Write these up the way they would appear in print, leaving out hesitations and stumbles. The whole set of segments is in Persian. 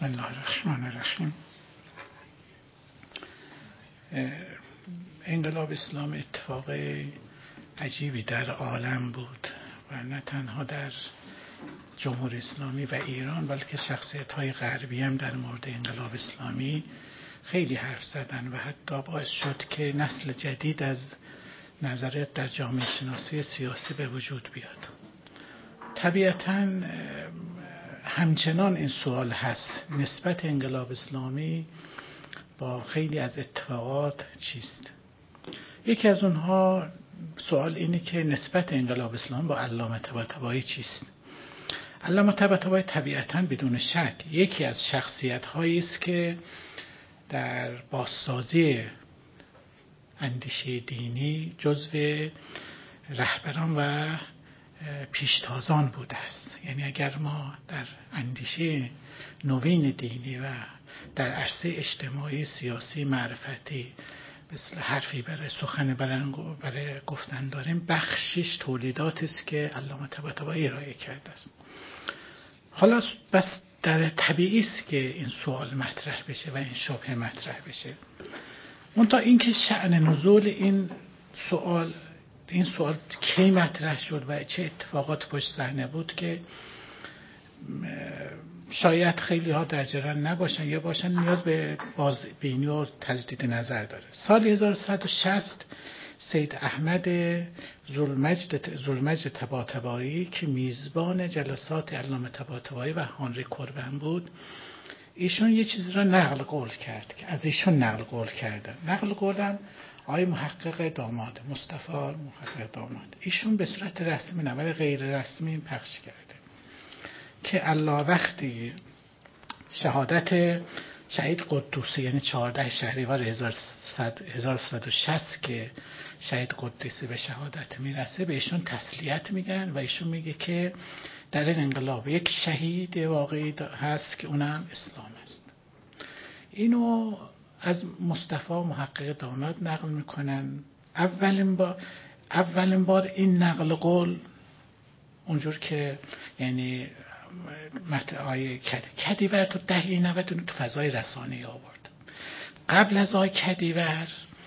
بسم الله الرحمن الرحیم. انقلاب اسلام اتفاق عجیبی در عالم بود و نه تنها در جمهوری اسلامی و ایران، بلکه شخصیت‌های غربی هم در مورد انقلاب اسلامی خیلی حرف زدن و حتی باعث شد که نسل جدید از نظریات در جامعه شناسی سیاسی به وجود بیاد. طبیعتاً همچنان این سوال هست نسبت انقلاب اسلامی با خیلی از اتفاقات چیست. یکی از اونها سوال اینه که نسبت انقلاب اسلامی با علامه طباطبایی چیست. علامه طباطبایی طبیعتاً بدون شک یکی از شخصیت‌هایی است که در بازسازی اندیشه دینی جزو رهبران و پیشتازان بوده است. یعنی اگر ما در اندیشه نوین دینی و در عرصه اجتماعی سیاسی معرفتی مثل حرفی برای سخن برای گفتن داریم، بخشش تولیدات است که علامه طباطبایی ارائه کرده است. حالا بس در طبیعی است که این سوال مطرح بشه و این شبهه مطرح بشه. منتها اینکه شأن نزول این سوال کی مطرح شد و چه اتفاقات پشت صحنه بود که شاید خیلی ها در جریان نباشن یا باشن نیاز به بازبینی و تجدید نظر داره. سال 1160 سید احمد ذوالمجد طباطبایی که میزبان جلسات علامه طباطبایی و هانری کوربن بود، ایشون یه چیزی را نقل قول کرد که از ایشون نقل قول کردن. نقل قولم آقای محقق داماد، مصطفی محقق داماد، ایشون به صورت رسمی نه ولی غیر رسمی پخش کرده که الله وقتی شهادت شهید قدوسی یعنی 14 شهریور 1160 که شهید قدوسی به شهادت میرسه به ایشون تسلیت میگن و ایشون میگه که در این انقلاب یک شهید واقعی هست که اونم اسلام است. اینو از مصطفی محقق داماد نقل میکنن. اولین بار این نقل قول اونجور که یعنی آیه کدیور تو دهه 90 تو فضای رسانه‌ای آورد. قبل از آیه کدیور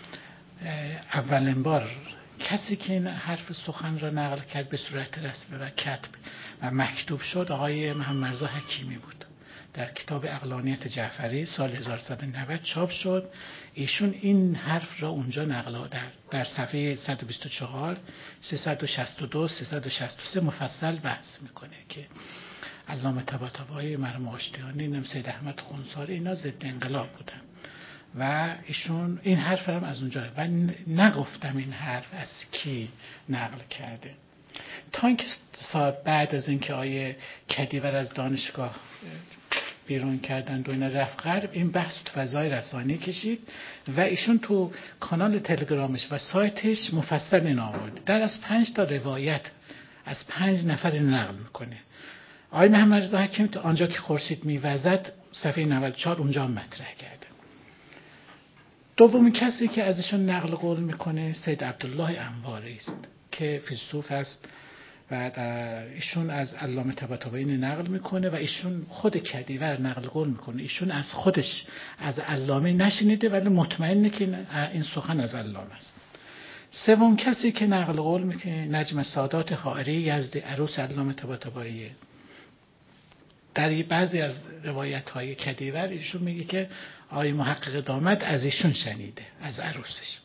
اولین بار کسی که این حرف سخن را نقل کرد به صورت رسمی و کتب و مکتوب شد آقای محمد رضا حکیمی بود. در کتاب عقلانیت جعفری سال 1190 چاپ شد. ایشون این حرف را اونجا نقل در صفحه 124 362 363 مفصل بحث میکنه که علامه طباطبایی، مرحوم آشتیانی، سید احمد خونساری اینا ضد انقلاب بودن و ایشون این حرف هم از اونجا و نگفتم این حرف از کی نقل کرده تا اینکه بعد از اینکه آیه کدیور از دانشگاه بیرون کردن و اینا رفت غرب، این بحث تو فضای رسانه‌ای کشید و ایشون تو کانال تلگرامش و سایتش مفصل این آورد. در از 5 تا روایت از 5 نفر این نقل میکنه. آقای محمد رضا حکیمی تو آنجا که خورشید میوزد صفحه 94 اونجا هم مطرح کرده. دومین کسی که ازشون نقل قول میکنه سید عبدالله انواری است که فیلسوف است و ایشون از علامه طباطبایی نقل میکنه و ایشون خود کدیور نقل قول میکنه. ایشون از خودش از علامه نشنیده ولی مطمئنه که این سخن از علامه است. سوم کسی که نقل قول میکنه نجم سادات حائری یزدی عروس علامه طباطبایی. در بعضی از روایت های کدیور ایشون میگه که آقای محقق داماد از ایشون شنیده از عروسش.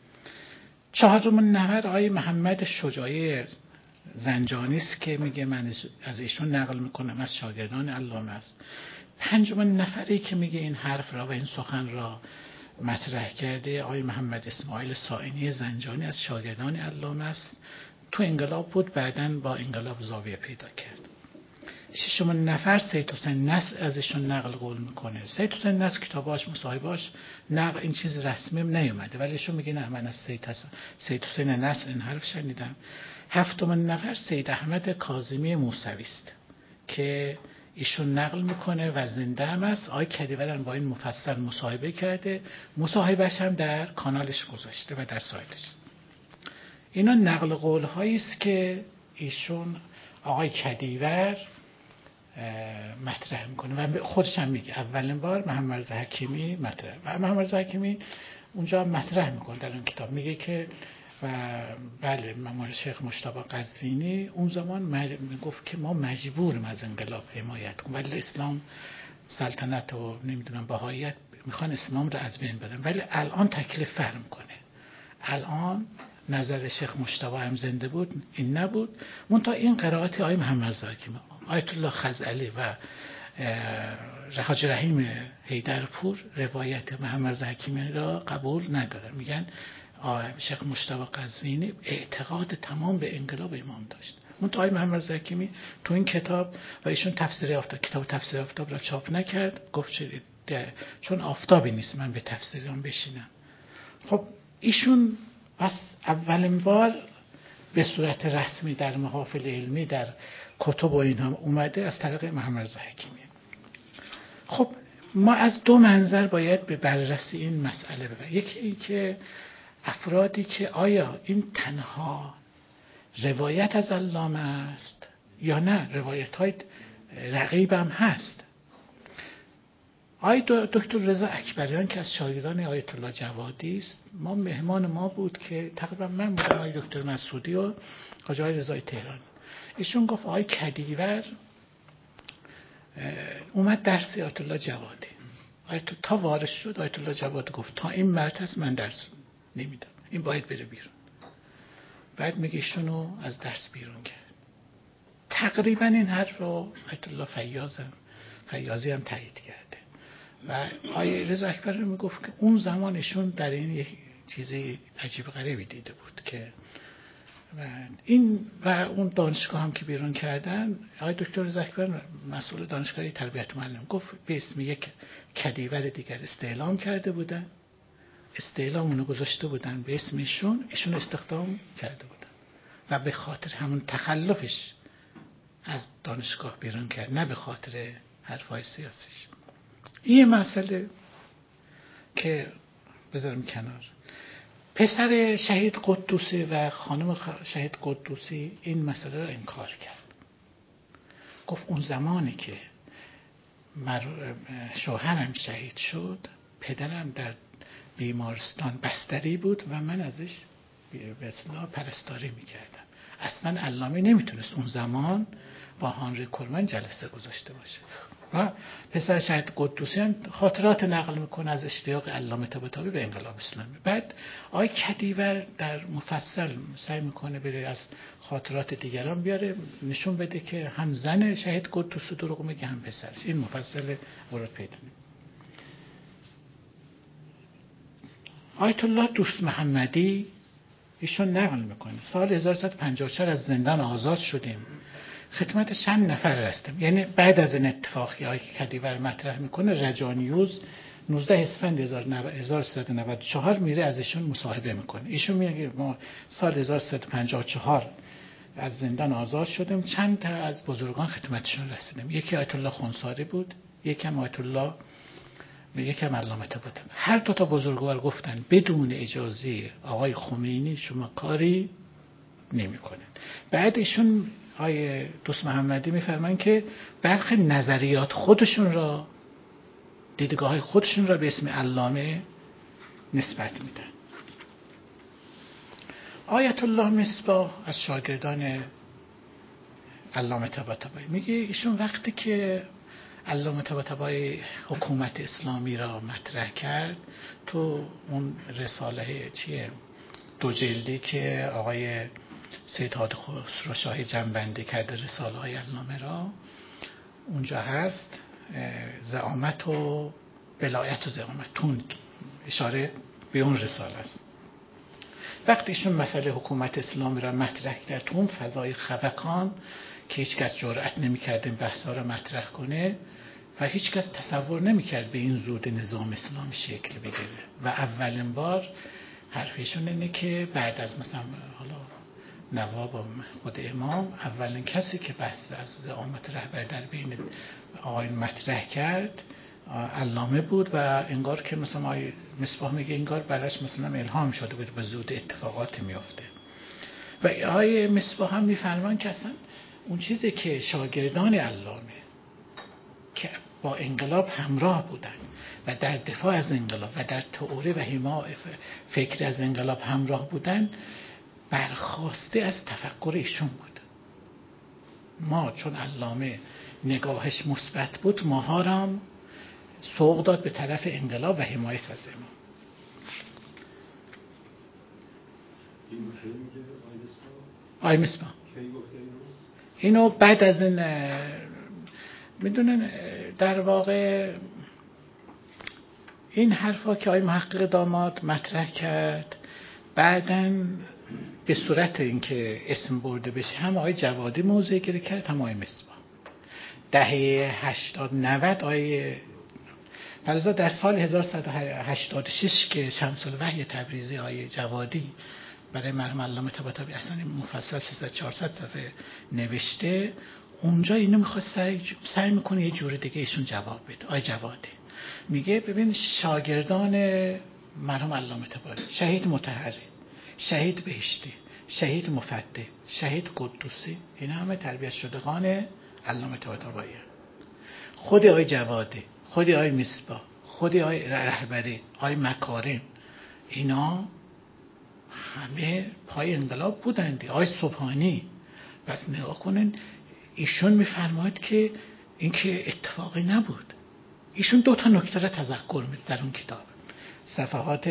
چهارمین نفر آقای محمد شجاعی زنجانی است که میگه من از ایشون نقل میکنم از شاگردان علامه است. پنجمین نفری که میگه این حرف را و این سخن را مطرح کرده آقای محمد اسماعیل سائنی زنجانی از شاگردان علامه است. تو انقلاب بود، بعداً با انقلاب زاویه پیدا کرد. ششمین نفر سید حسین نصر ازشون نقل قول میکنه. سید حسین نصر کتاباش مصاحبهاش نقل این چیز رسمی نیومده ولی ایشون میگه نه من از سید حسین نصر این حرف شنیدم. هفتمین نفر سید احمد کاظمی موسوی است که ایشون نقل میکنه و زنده هم است. آقای کدیور با این مفصل مصاحبه کرده، مصاحبهش هم در کانالش گذاشته و در سایتش. اینا نقل قول هایی است که ایشون آقای کدیور مطرح میکنه و خودش هم میگه اولین بار محمد رضا حکیمی مطرح و محمد رضا حکیمی اونجا مطرح میکنه در اون کتاب میگه که و بله مولانا شیخ مجتبی قزوینی اون زمان میگفت که ما مجبوریم از انقلاب حمایت کنیم ولی اسلام سلطنت و نمیدونم بهاییت میخوان اسلام رو از بین بدن ولی الان تکلیف فرم کنه. الان نظر شیخ مجتبی هم زنده بود این نبود منتها این قرائت آقای محمد رضا حکیمی آیت الله خزعلی و حاج رحیم حیدرپور روایت محمد رضا حکیمی را قبول ندارن. میگن شیخ مجتبی قزوینی اعتقاد تمام به انقلاب امام داشت. منتها آقای محمد رضا حکیمی تو این کتاب و ایشون کتاب تفسیر آفتاب را چاپ نکرد گفت چون آفتابی نیست من به تفسیرام بشینم. خب ایشون پس اولین بار به صورت رسمی در محافل علمی در کتب و اینها اومده از طریق محمد رضا حکیمی. خب ما از دو منظر باید به بررسی این مسئله ببریم. یکی این که افرادی که آیا این تنها روایت از علامه است یا نه روایت های رقیب هم هست. دکتر رضا اکبریان که از شاگردان آیت الله جوادی است ما مهمان ما بود که تقریبا من بودم دکتر مسعودی و حاج آقای رضای تهرانی. ایشون گفت آقای کدیور اومد درس آیت الله جوادی تا وارد شد آیت الله جوادی گفت تا این مرتبه من درس نمیدم این باید بره بیرون. بعد میگه ایشونو از درس بیرون کرد. تقریبا این حرف رو آیت الله فیاضی هم تایید کرده و آقای رضا اکبری میگفت که اون زمان ایشون در این یک چیزی عجیب غریبی دیده بود که و اون دانشگاه هم که بیرون کردن آقای دکتر رضا اکبری مسئول دانشگاه تربیت معلم گفت به اسم یک کدیور دیگر استعلام کرده بودن استعلام اونو گذاشته بودن به اسم ایشون استخدام کرده بودن و به خاطر همون تخلفش از دانشگاه بیرون کرد نه به خاطر حرفای سیاسیش. این مسئله که بذارم کنار. پسر شهید قدوسی و خانم شهید قدوسی این مسئله را انکار کرد. گفت اون زمانی که شوهرم شهید شد پدرم در بیمارستان بستری بود و من ازش به اصطلاح پرستاری میکردم. اصلا علامه نمیتونست اون زمان با هانری کولمن جلسه گذاشته باشه. و پسر شهید قدوسی هم خاطرات نقل میکنه از اشتیاق علامه طباطبایی به انقلاب اسلامی. بعد آقای کدیور در مفصل سعی میکنه بره از خاطرات دیگران بیاره نشون بده که هم زن شهید قدوسی دروغ میگه هم پسرش. این مفصل ورود پیدا میکنه. آیت الله دوست محمدی ایشون نقل میکنه سال 1354 از زندان آزاد شدیم خدمت چند نفر رستم. یعنی بعد از این اتفاقی آقای کدیور مطرح میکنه رجانیوز 19 اسفند 1394 میره ازشون مصاحبه میکنه. ایشون میگه ما سال 1354 از زندان آزاد شدیم چند تا از بزرگان خدمتشون رسیدیم. یکی آیت الله خونساری بود یکم آیت الله یکم علامه طباطبایی. هر دو تا بزرگوار گفتن بدون اجازه آقای خمینی شما کاری نمیکنن. بعدشون آقای دوست محمدی میفرمان که برخی نظریات خودشون را دیدگاه های خودشون را به اسم علامه نسبت میدن. آیت الله مصباح از شاگردان علامه طباطبایی میگه ایشون وقتی که علامه طباطبایی حکومت اسلامی را مطرح کرد تو اون رساله دو جلدی که آقای سید هادی خسروشاهی جمع‌بندی کرده رساله های علامه را اونجا هست زعامت و ولایت و زعامت تون اشاره به اون رساله است. وقتی ایشون مسئله حکومت اسلامی را مطرح کرد تو اون فضای خفقان که هیچ کس جرئت نمی‌کرد این بحثا را مطرح کنه و هیچ کس تصور نمی‌کرد به این زود نظام اسلامی شکل بگیره و اولین بار حرفشون اینه که بعد از مثلا حالا نواب و خود امام اولین کسی که بحث از زعامت رهبر در بین آقایون مطرح کرد علامه بود و انگار که مثلا آقای مصباح میگه انگار براش مثلا الهام شده بود به زود اتفاقات میفته. و آقای مصباح هم میفرمان که اصلا اون چیزی که شاگردان علامه با انقلاب همراه بودن و در دفاع از انقلاب و در تئوری و حمایت فکر از انقلاب همراه بودن برخواسته از تفکر ایشون بود. ما چون علامه نگاهش مثبت بود، ماها را سوق داد به طرف انقلاب و حمایت از امام. آی مصباح اینو بعد از این میدونن در واقع این حرفا که آی محقق داماد مطرح کرد بعداً به صورت اینکه اسم برده بشه هم آقای جوادی موضع گیری کرد هم آقای مصباح. دهه 80 90 آقای فلزا در سال 1186 که شمس الوحی تبریزی آقای جوادی برای مرحوم علامه طباطبایی اصلا مفصل 300-400 صفحه نوشته، اونجا اینو میخواد سعی میکنه یه جور دیگه ایشون جواب بده. آقای جوادی میگه ببین شاگردان مرحوم علامه طباطبایی، شهید مطهری، شهید بهشتی، شهید مفدی، شهید قدوسی، اینا همه تربیت شدگان علامه طباطبایی. خود آقای جوادی، خود آقای مصباح، خود آقای رهبری، آقای مکارم، اینا همه پای انقلاب بودند. آقای سبحانی. بس نگاه کنن ایشون میفرماید که این که اتفاقی نبود. ایشون 2 نکته را تذکر میده در اون کتاب، صفحات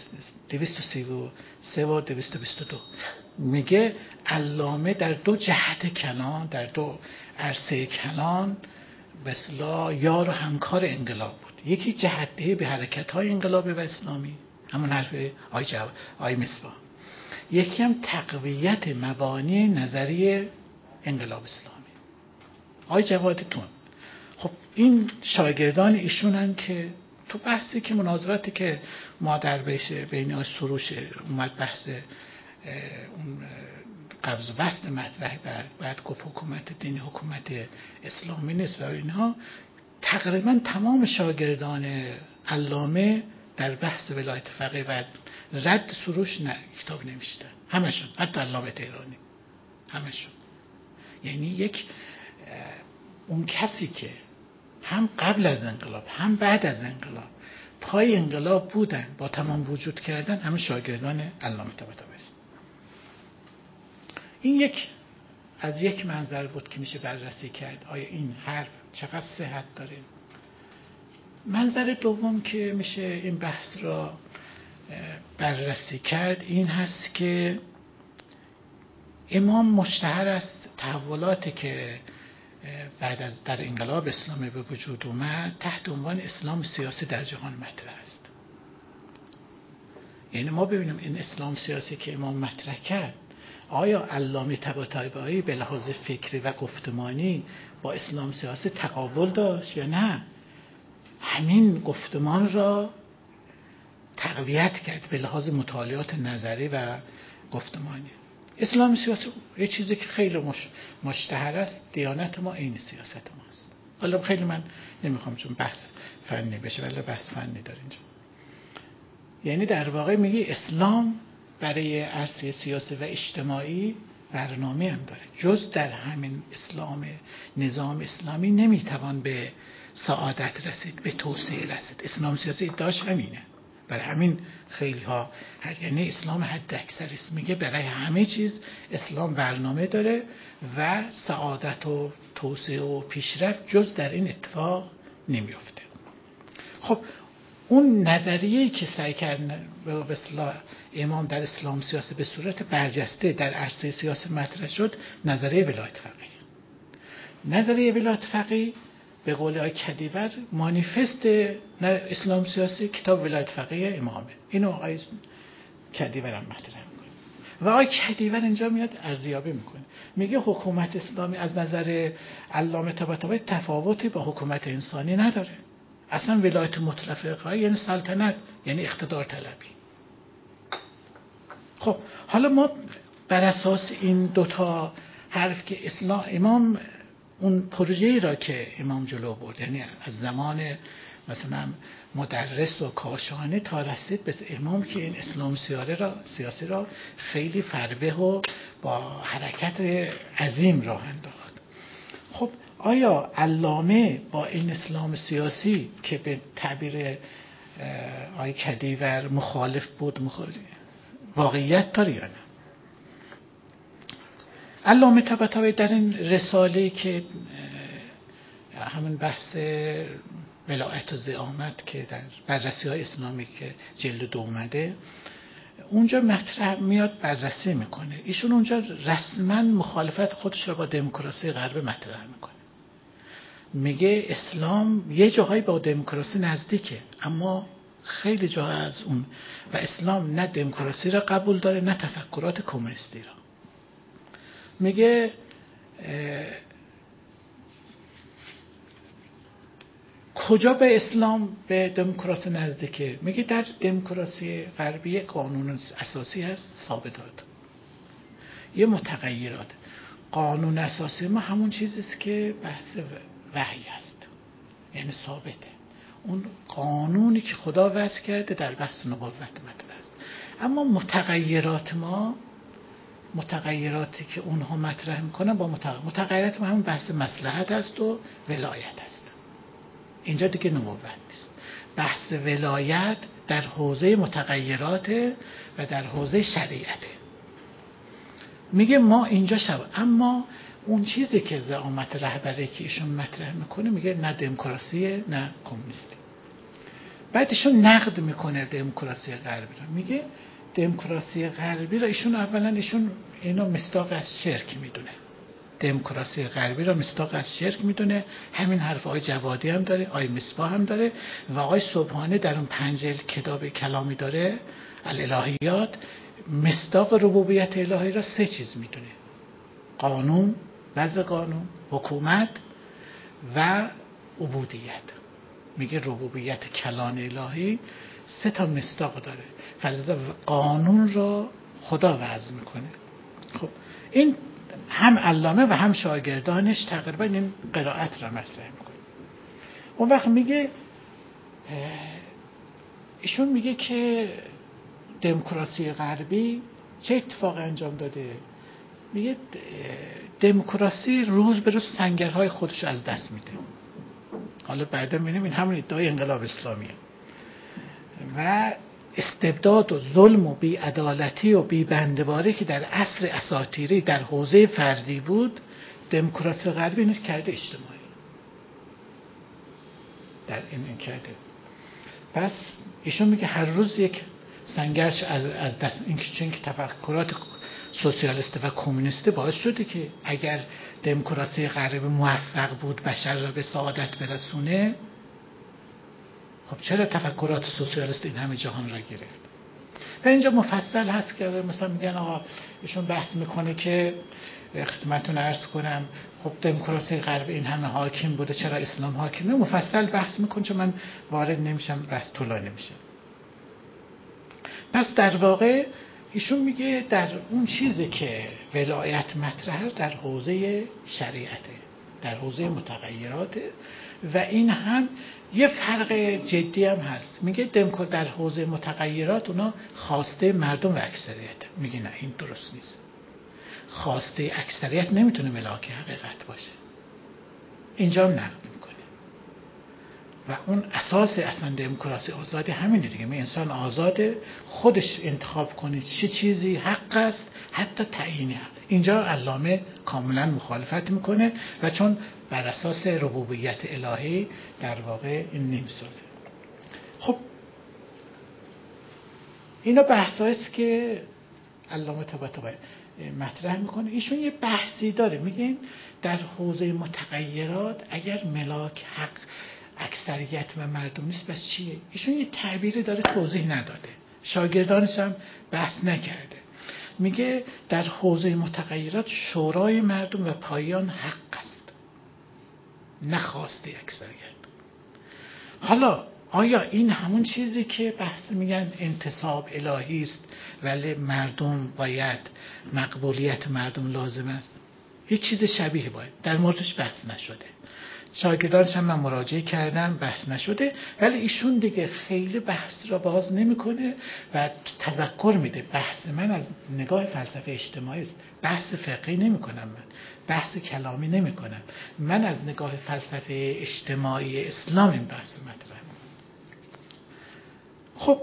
233 و 222. میگه علامه در 2 جهت کلان، در 2 عرصه کلان به اصطلاح یار و همکار انقلاب بود. یکی جهت‌دهی به حرکت‌های انقلابی و اسلامی، همون حرف آقای مصباح. یکی هم تقویت مبانی نظری انقلاب اسلامی. آقای جوادتون. خب این شاگردان ایشونن که تو بحثی که مناظراتی که ما در بین آقای سروش اومد بحث اون قبض و بسط مطرح بعد گفت حکومت دینی حکومت اسلامی نیست و اینها، تقریبا تمام شاگردان علامه در بحث ولایت فقیه و رد سروش کتاب نوشتن، همشون، حتی علامه تهرانی همشون. یعنی یک اون کسی که هم قبل از انقلاب هم بعد از انقلاب پای انقلاب بودن با تمام وجود کردن، همه شاگردان علامه طباطبایی است. این از یک منظر بود که میشه بررسی کرد آیا این حرف چقدر صحت داره. منظر دوم که میشه این بحث را بررسی کرد این هست که امام مشتهر است تحولاتی که بعد از در انقلاب اسلامی به وجود اومد تحت عنوان اسلام سیاسی در جهان مطرح است. یعنی ما ببینیم این اسلام سیاسی که امام مطرح کرد آیا علامه طباطبایی به لحاظ فکری و گفتمانی با اسلام سیاسی تقابل داشت یا نه؟ همین گفتمان را تقویت کرد به لحاظ مطالعات نظری و گفتمانی. اسلام سیاسی یه چیزی که خیلی مشتهر است، دیانت ما این سیاست ماست. حالا خیلی من نمیخوام چون بحث فنی بشه ولی بحث فنی داره اینجا. یعنی در واقع میگه اسلام برای عرصه سیاسی و اجتماعی برنامه هم داره. جز در همین اسلام، نظام اسلامی نمیتوان به سعادت رسید، به توسعه رسید. اسلام سیاسی ادعاش همینه. برای همین خیلی ها یعنی اسلام حد اکثر است، میگه برای همه چیز اسلام برنامه داره و سعادت و توسعه و پیشرفت جز در این اتفاق نمیفته. خب اون نظریه‌ای که سعی کردن به اصطلاح امام در اسلام سیاسی به صورت برجسته در عرصه سیاسی مطرح شد، نظریه ولایت فقیه. نظریه ولایت فقیه به قول آقای کدیور مانیفست اسلام سیاسی کتاب ولایت فقیه امامه. اینو آقای کدیور هم مطرح میکنه و آقای کدیور اینجا میاد ارزیابی میکنه، میگه حکومت اسلامی از نظر علامه طباطبایی تفاوتی با حکومت انسانی نداره. اصلا ولایت مطلقه یعنی سلطنت، یعنی اقتدار طلبی. خب حالا ما بر اساس این 2 حرف که اسلام امام اون پروژه‌ای را که امام جلو برد، یعنی از زمان مثلا مدرس و کاشانی تا رسید به امام که این اسلام سیاسی را خیلی فربه و با حرکت عظیم راه انداخت. خب آیا علامه با این اسلام سیاسی که به تعبیر آقای کدیور مخالف بود واقعیت داره یا نه؟ علامه طباطبایی در این رساله‌ای که همون بحث ولایت و زعامت که در بررسی‌های اسلامی که جلد 2 اومده اونجا مطرح میاد بررسی میکنه. ایشون اونجا رسما مخالفت خودش رو با دموکراسی غرب مطرح میکنه. میگه اسلام یه جاهایی با دموکراسی نزدیکه اما خیلی جا از اون، و اسلام نه دموکراسی را قبول داره نه تفکرات کمونیستی را. میگه کجا به اسلام به دموکراسی نزدیکه؟ میگه در دموکراسی غربی قانون اساسی هست ثابتات، یه متغیرات. قانون اساسی ما همون چیزیست که بحث وحی است، یعنی ثابته. اون قانونی که خدا وضع کرده در بحث نبوت مطرح است. اما متغیرات ما، متغیراتی که اونها مطرح میکنن با متغیرات ما همون بحث مصلحت است و ولایت است. اینجا دیگه نبوت نیست. بحث ولایت در حوزه متغیرات و در حوزه شریعته. میگه ما اینجا اما اون چیزی که زعامت رهبری که ایشون مطرح میکنه میگه نه دموکراسی نه کمونیستی. بعد ایشون نقد میکنه دموکراسی غربی رو. میگه دموکراسی غربی رو ایشون اینو مصداق از شرک میدونه. دموکراسی غربی را مصداق از شرک میدونه. همین حرف آقای جوادی هم داره، آقای مصباح هم داره و آقای سبحانی در اون 5 کتاب کلامی داره الالهیات، مصداق ربوبیت الهی را 3 چیز میدونه: قانون، وضع قانون، حکومت و عبودیت. میگه ربوبیت کلان الهی 3 تا مصداق داره، فلذا قانون را خدا وضع میکنه. خب این هم علامه و هم شاگردانش تقریبا این قرائت را مطرح میکنه. اون وقت میگه ایشون میگه که دموکراسی غربی چه اتفاق انجام داده؟ میگه دموکراسی روز به روز سنگرهای خودش از دست میده. حالا بعدا میبینیم این همون ادعای انقلاب اسلامیه و استبداد و ظلم و بی‌عدالتی و بی‌بنده‌باری که در عصر اساطیری در حوزه فردی بود، دموکراسی غربی اینو کرده اجتماعی در این کرده. پس ایشون میگه هر روز یک سنگرش از دست، این چون که تفکرات سوسیالیست و کمونیستی باعث شده که اگر دموکراسی غربی موفق بود بشر را به سعادت برسونه، خب چرا تفکرات سوسیالیست این همه جهان را گرفت؟ و اینجا مفصل هست که مثلا میگن آقا ایشون بحث میکنه که خدمتتون عرض کنم خب دموکراسی غربی این همه حاکم بوده چرا اسلام حاکمه؟ مفصل بحث میکنه چون من وارد نمیشم، بحث طولانی میشه. پس در واقع ایشون میگه در اون چیزی که ولایت مطرحه در حوزه شریعته، در حوزه متغیراته و این هم یه فرق جدی هم هست. میگه در حوزه متغیرات اونا خواسته مردم و اکثریت. میگه نه این درست نیست. خواسته اکثریت نمیتونه ملاک حقیقت باشه. اینجا هم نقد میکنه و اون اساس اصلا دموکراسی آزادی همینه دیگه. انسان آزاده خودش انتخاب کنه چه چیزی حق است، حتی تعیین حق. اینجا علامه کاملا مخالفت میکنه و چون بر اساس ربوبیت الهی در واقع این نمیسازه. خب اینا بحثاییست که علامه طباطبایی مطرح میکنه. ایشون یه بحثی داره، میگه در حوزه متغیرات اگر ملاک حق اکثریت و مردم نیست بس چیه؟ ایشون یه تعبیری داره توضیح نداده، شاگردانش هم بحث نکرده. میگه در حوزه متغیرات شورای مردم و پایان حق است، نخواسته اکثریت. حالا آیا این همون چیزی که بحث میگن انتصاب الهی است ولی مردم باید مقبولیت مردم لازم است؟ یه چیز شبیه باید در موردش بحث نشده. شاگردانش هم من مراجعه کردم، بحث نشده، ولی ایشون دیگه خیلی بحث را باز نمیکنه و تذکر میده. بحث من از نگاه فلسفه اجتماعی است، بحث فقهی نمیکنم، من بحث کلامی نمیکنم، من از نگاه فلسفه اجتماعی اسلام این بحث مطرح. خب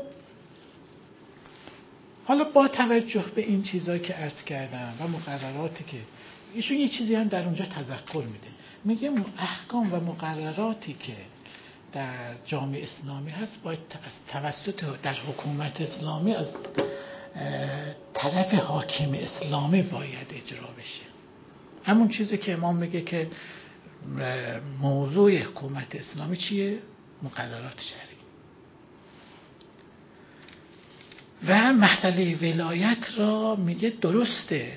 حالا با توجه به این چیزایی که عرض کردم و مقرراتی که ایشون یه چیزی هم در اونجا تذکر میده، میگه احکام و مقرراتی که در جامعه اسلامی هست باید توسط در حکومت اسلامی از طرف حاکم اسلامی باید اجرا بشه. همون چیزی که امام میگه که موضوع حکومت اسلامی چیه؟ مقررات شرعی. و مسئله ولایت را میگه درسته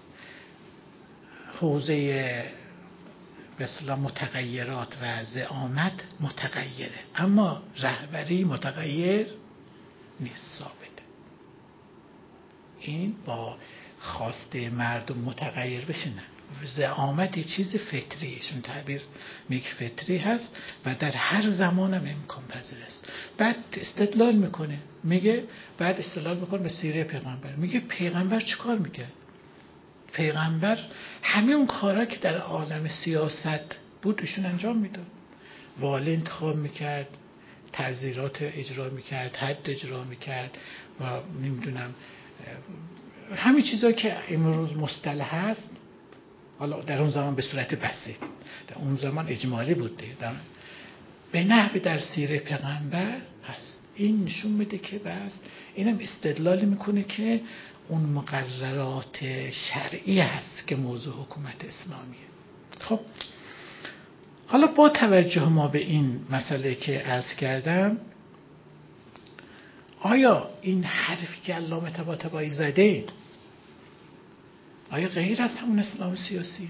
حوزه به اصطلاح متغیرات و زعامت متغیره، اما رهبری متغیر نیست، ثابته. این با خواسته مردم متغیر بشه نه. زعامت یه چیز فطریه، چون تعبیر میگه فطری هست و در هر زمان هم امکان پذیر است. بعد استدلال میکنه، میگه بعد استدلال میکنه به سیره پیغمبر، میگه پیغمبر چیکار میکرد؟ پیغمبر همین کارا که در عالم سیاست بود ایشون انجام میداد. والی انتخاب میکرد، تعزیرات اجرا میکرد، حد اجرا میکرد و نمیدونم همین چیزا که امروز مصطلح هست، حالا در اون زمان به صورت بسیط، در اون زمان اجمالی بود، به نحوی در سیره پیغمبر هست. این نشون میده که بس اینم استدلال میکنه که اون مقررات شرعی هست که موضوع حکومت اسلامیه. خب حالا با توجه ما به این مسئله که عرض کردم، آیا این حرفی که علامه طباطبایی زده آیا غیر از همون اسلام سیاسیه؟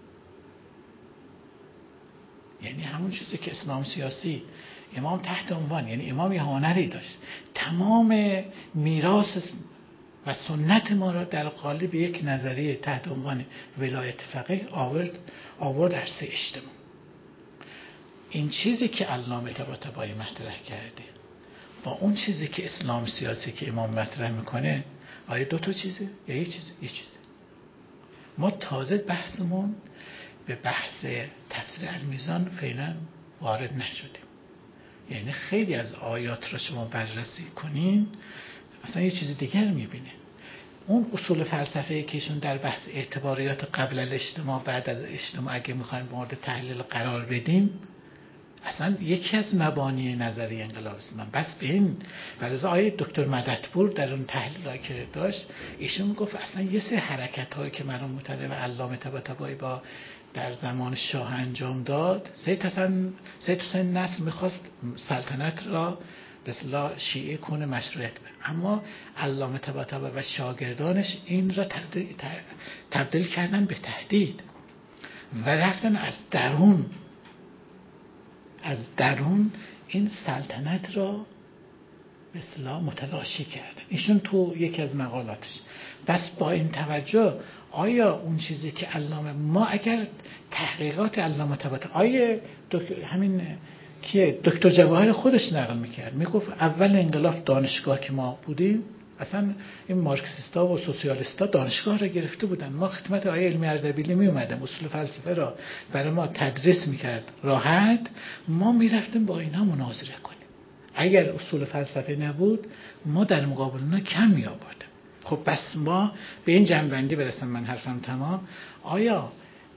یعنی همون چیزی که اسلام سیاسی امام تحت عنوان، یعنی امام یه هنری داشت، تمام میراث و سنت ما را در قالب یک نظریه تحت عنوان ولایت فقیه آورد عرصه اجتماع. این چیزی که علامه طباطبایی مطرح کرده با اون چیزی که اسلام سیاسی که امام مطرح میکنه، آیا دو تا چیزه یا یک چیزه؟ ما تازه بحثمون به بحث تفسیر المیزان فعلا وارد نشدیم. یعنی خیلی از آیات را شما بررسی کنین مثلا یه چیز دیگر میبینه. اون اصول فلسفه‌ای که ایشون در بحث اعتباریات قبل الاجتماع بعد از اجتماع اگه میخوایم مورد تحلیل قرار بدیم، اصلا یکی از مبانی نظریه انقلاب اسلام بس به این. ولذا آیه دکتر مددپور در اون تحلیلی که داشت ایشون میگفت اصلا یه سری حرکت‌هایی که مرحوم مطلب علامه طباطبایی با در زمان شاه انجام داد، سید حسین نصر میخواست سلطنت را به اصطلاح شیعه کنه، مشروعیت بده، اما علامه طباطبایی و شاگردانش این را تبدیل کردن به تهدید و رفتن از درون این سلطنت را به اصطلاح متلاشی کردن. ایشون تو یکی از مقالاتش. بس با این توجه آیا اون چیزی که علامه ما اگر تحقیقات علامه طباطبایی همین که دکتر جواهر خودش نقل میکرد، میگفت اول انقلاب دانشگاه که ما بودیم اصلا این مارکسیستا و سوسیالیستا دانشگاه را گرفته بودن. ما خدمت آقای علمی اردبیلی می اومدیم، اصول فلسفه را برای ما تدریس میکرد راحت، ما میرفتیم با اینا مناظره کنیم. اگر اصول فلسفه نبود ما در مقابل اونا کم می آوردیم. خب بس ما به این جنبندی برسم، من حرفم تمام. آیا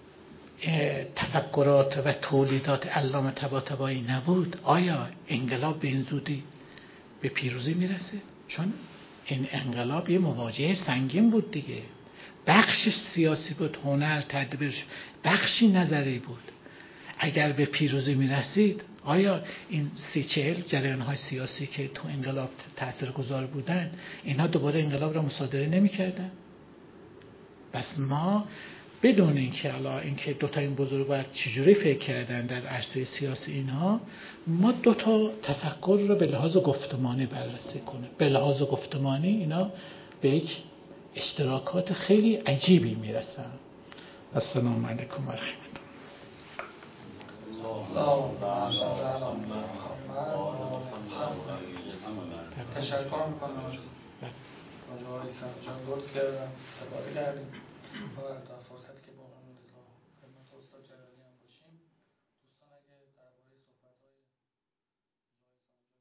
تفکرات و تولیدات علامه طباطبایی نبود، آیا انقلاب به این زودی به پیروزی میرسه؟ چون این انقلاب یه مواجهه سنگین بود دیگه، بخشش سیاسی بود، هنر، تدبیرش بخشی نظری بود. اگر به پیروزی میرسید آیا این 30-40 جریان‌های سیاسی که تو انقلاب تاثیرگذار بودن اینها دوباره انقلاب را مصادره نمی‌کردن؟ بس ما بدون اینکه حالا اینکه دو تا این بزرگوار چجوری فکر کردن در عرصه سیاسی اینها، ما دو تا تفکر رو به لحاظ گفتمانی بررسی کنیم. به لحاظ گفتمانی اینا به یک اشتراکات خیلی عجیبی میرسن. السلام علیکم و رحمت الله. تشکر میکنم از آقای سمجان لطف کردم استفاده کردیم و در فرصتی که باقی مونده تا خدمت استاد جلالی هم باشیم. دوستان اگه درباره صحبت‌های آقای سمجان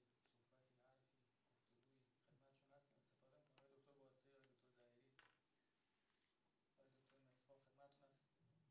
صحبتی حرفی گفتگویی خدمتتون هستیم، استفاده کنید. آقای دکتر واسطی، آقای دکتر ظاهری، آقای دکتر نصفا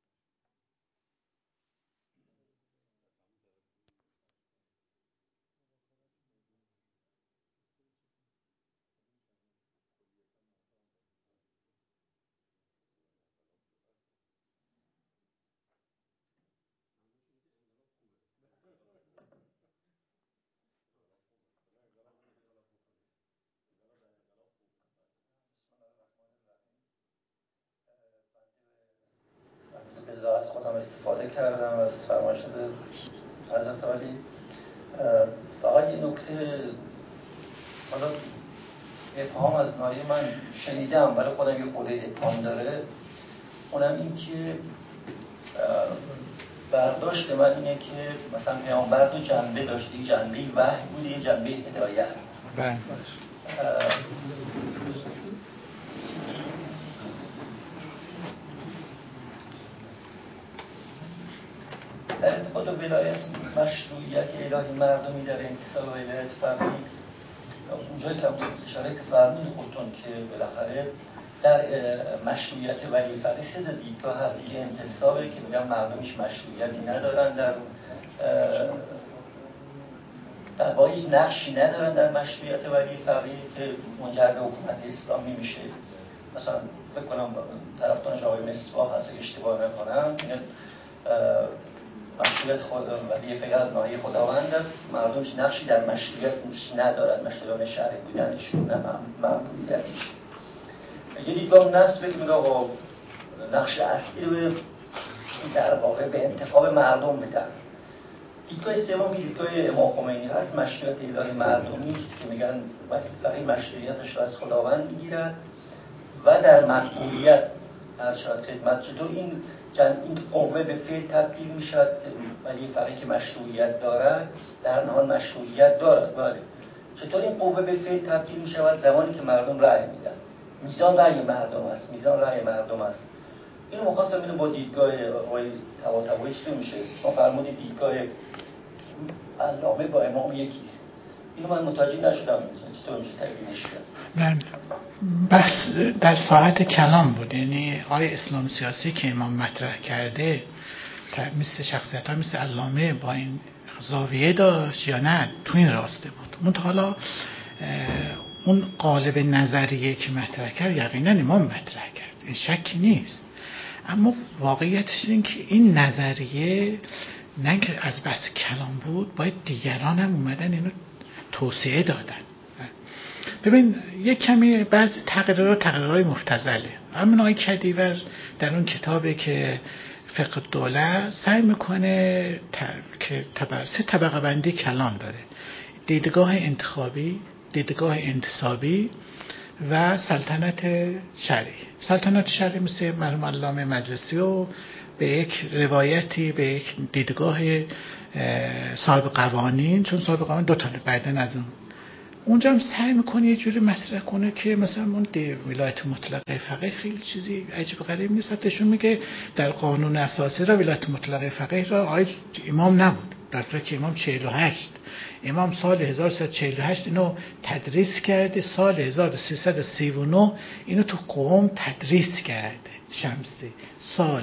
به ذات خودم استفاده کردم از فرمایشات حضرت عالی. فقط یه نکته حالا ابهام از ناحیه من شنیدم ولی خودم یه خورده ابهام داره، اونم این که برداشت من اینه که مثلا پیامبر دو جنبه داشته، یه جنبه وحی بوده، یه جنبه هدایت. در ارتباط با ولایت مشروعیت الهی مردمی در انتصال ولایت فقیه، اونجایی که اشاره که فرمودید خودتون که بالاخره در مشروعیت ولی فقیه سه دیدگاه هست. یه انتصابه که میگن مردمش مشروعیتی ندارن، در واقع هیچ نقشی ندارن در مشروعیت ولی فقیه که منجر به حکومت اسلامی میشه. مثلا فکر کنم طرفدارش آقای مصباح هست اگه اشتباه نکنم، مشروعیت ولی فقیه از ناحیه خداوند است، مردمش نقشی در مشروعیت ندارن، مشروعیت شرعی بودنشون نه معمولیتشون. یه دیدگاه نسبه که میگه آقا نقش اصلی رو در واقع به انتخاب مردم بدن. دیدگاه سوم که دیدگاه امام خمینی هست، مشروعیت الهی مردمی است که میگن ولی فقیه مشروعیتش رو از خداوند میگیرد و در مقبولیت از شاید خدمت چطور این قوه به فعل تبدیل میشد، ولی فقیه که مشروعیت دارد در نهان مشروعیت دارد. ولی چطور این قوه به فعل تبدیل میشود؟ زمانی که مردم رأی میدن، میزان رأی مردم است. اینو مخواستم اینو با دیدگاه آقای طباطبایی چطور میشه؟ ما فرمودید دیدگاه علامه با امام یکیست. اینو من متوجه نشدم چطور میشه تبیینش کرد. من بس در ساعت کلام بود، یعنی آیه اسلام سیاسی که امام مطرح کرده مثل شخصیت ها مثل علامه با این زاویه داشت یا نه تو این راسته بود. اون حالا اون قالب نظریه که مطرح کرد یقینا امام مطرح کرد، این شکی نیست، اما واقعیتش این که این نظریه نه که از بس کلام بود، باید دیگران هم اومدن اینو توسعه دادن. ببین یک کمی بعضی تقریرهای مختزله. همین آقای کدیور در اون کتابی که فقه الدوله سعی میکنه که سه طبقه بندی کلام داره: دیدگاه انتخابی، دیدگاه انتصابی و سلطنت شرعی. سلطنت شرعی مثل مرحوم علامه مجلسی و به یک روایتی، به یک دیدگاه صاحب قوانین، چون صاحب قوانین دو تا بعدن از اونجا هم سعی میکنه یه جوری مطرح کنه که مثلا اون ولایت مطلقه فقیه خیلی چیزی عجیب غریب نیست. تشون میگه در قانون اساسی را ولایت مطلقه فقیه را آقای امام نبود، در صورتی که امام 48 امام سال 1348 اینو تدریس کرده، سال 1339 اینو تو قم تدریس کرده. شمسی سال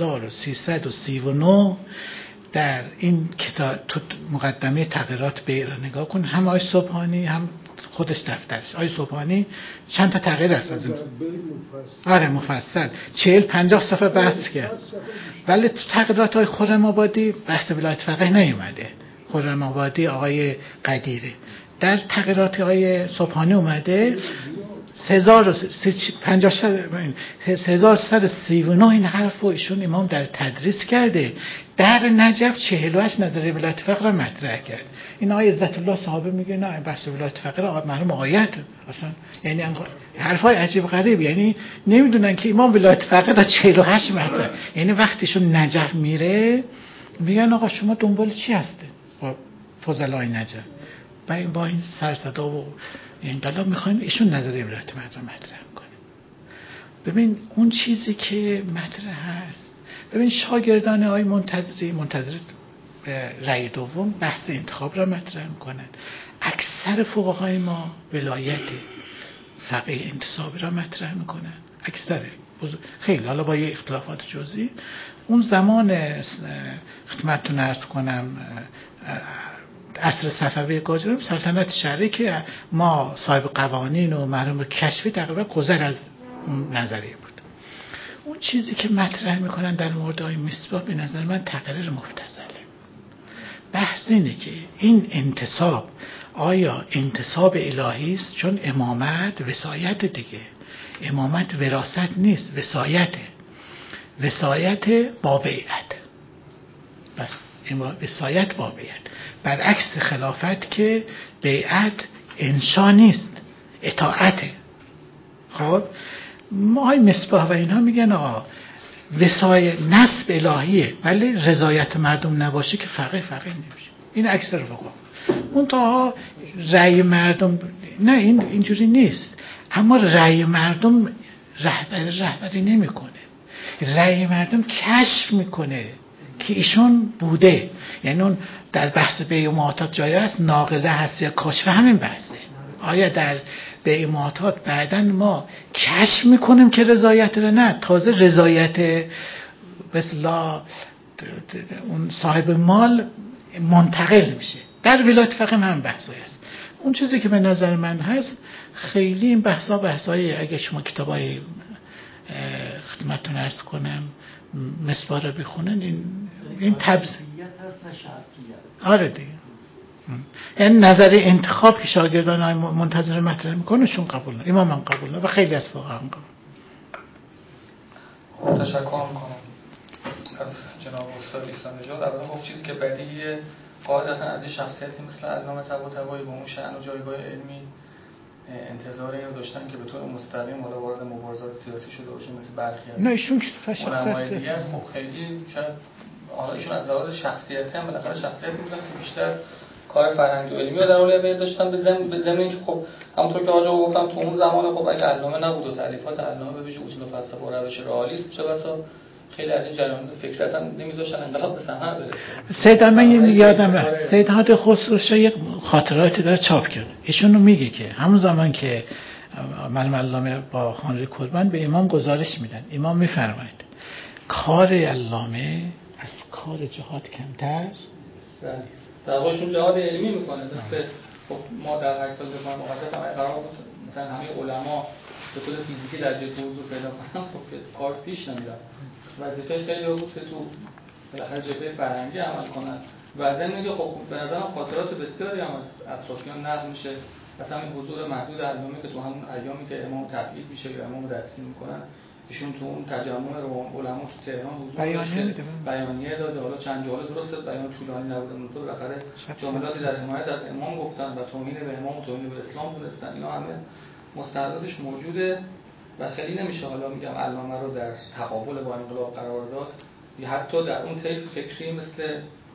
1339 در این کتاب تو مقدمه تغییرات بیع را نگاه کن، هم آقای سبحانی هم خودش دفترش. آقای سبحانی چند تا تغییر هست از این؟ آره مفصل 40-50 صفحه بحث کرد، ولی تو تغییرات های خرم آبادی بحث ولایت فقیه نیومده. خرم آبادی آقای قدیره. در تغییرات های سبحانی اومده 1339 این حرف رو ایشون امام در تدریس کرده. در نجف 48 نظریه ولایت فقیه را مطرح کرد. این آقای عزت الله صاحب میگه نه بحث ولایت فقیه را مرحوم آیت اصلا، یعنی حرفای عجیب غریب، یعنی نمیدونن که امام ولایت فقیه را 48 مطرح. یعنی وقتیشون نجف میره میگن آقا شما دنبال چی هسته با فضلای نجف با این سرصدا و این بلا میخواین ایشون نظریه ولایت مردم مطرح کنه. ببین اون چیزی که مطرح هست، ببین شاگردان آقای منتظری رأی دوم بحث انتخاب را مطرح میکنن. اکثر فقهای ما ولایت فقیه انتصابی را مطرح میکنن، اکثر خیلی، حالا با یه اختلافات جزئی. اون زمان خدمتتون عرض کنم عصر صفوی قاجار سلطنت شرعی که ما صاحب قوانین و مرحوم کشفی تقریبا گذر از اون نظریه بود. اون چیزی که مطرح میکنن در مورد آقای مصباح به نظر من تقریر مبتذله. بحث اینه که این انتصاب آیا انتصاب الهی است؟ چون امامت وصایت دیگه، امامت وراثت نیست، وصایت با بیعت، بس وصایت با بیعت، برعکس خلافت که بیعت انشا نیست، اطاعته. خب ما های مصباح و اینها میگن آقا نصب الهیه ولی رضایت مردم نباشه که فقیه نمیشه. این اکثر فقها. اون تا رأی مردم نه، اینجوری نیست. اما رأی مردم رهبری نمیکنه. رأی مردم کشف میکنه که ایشون بوده. یعنی اون در بحث بیع و معاطات جای است، ناقله هست یا کاشفه، همین بحثه. آیا در بیع و معاطات بعداً ما کشف میکنیم که رضایت رو؟ نه، تازه رضایت مثلا اون صاحب مال منتقل میشه. در ولایت فقیه هم بحثایی هست. اون چیزی که به نظر من هست خیلی این بحثای اگه شما کتابای خدمتتون عرض کنم مصباح رو بخونن این تبذیر آره دیگه. این نظر انتخاب که شاگردان های منتظر مطرح میکنه شون قبول نه، امام هم قبول نه و خیلی از فقها هم قبول. خب تشکر میکنم از جناب استاد ایسا نژاد. البته خب چیزی که بدیهیه قاعدتا از این شخصیتی مثل علامه طباطبایی با اون شأن و جایگاه علمی انتظار اینو داشتن که به طور مستقیم وارد مبارزات سیاسی شده باشه مثل برخی از نه ایشون که علمای دیگر. خب خیلی شاید حالا ایشون از لحاظ شخصیتی هم بالاخره شخصیتی بودن که بیشتر کار فرهنگی و علمی رو در اولویت داشتن به ضمن اینکه خب همونطور که آقا گفتم تو اون زمان خب اگه علامه نبود و تالیفات علامه به ویژه اصول فلسفه و روش رئالیسم چه بسا خیلی از این جریانات فکری اصلا نمیذاشتن انقلاب به ثمر برسه. سید من یادم رفت سید حاد خسروشاه یک خاطراتی داره چاپ کرد. ایشون میگه که همون زمان که مرحوم علامه با خانری کربن به امام گزارش میدن، امام میفرماید کار علامه از کار جهاد کمتر در واقعشون جهاد علمی میکنه. مثل خب ما در 8 سال دفاع مقدس هم قرار بود مثلا همه علما به طور فیزیکی در جبهه حضور پیدا کنن، خب کار پیش نمیره. وظیفه خیلی بود که تو بالاخره جبهه فرهنگی عمل کنن. و ضمن اینکه خب به نظرم خاطرات بسیاری هم از اطرافیان نقل میشه، مثلا این حضور محدود علامه که تو همون ایامی که امام تبعید میشه یا امام دستگیر میکنن، ایشون تو اون تجمع علما تو تهران حضور داشته، بیانیه داده. حالا چند جمله درسته بیان طولانی نبوده، اون تو بالاخره جملاتی در حمایت از امام گفتن و توهین به امام و توهین به اسلام دونستن. اینا همه مستنداتش موجوده و خیلی نمیشه حالا میگم علامه رو در تقابل با انقلاب قرار داد، یا حتی در اون طیف فکری مثل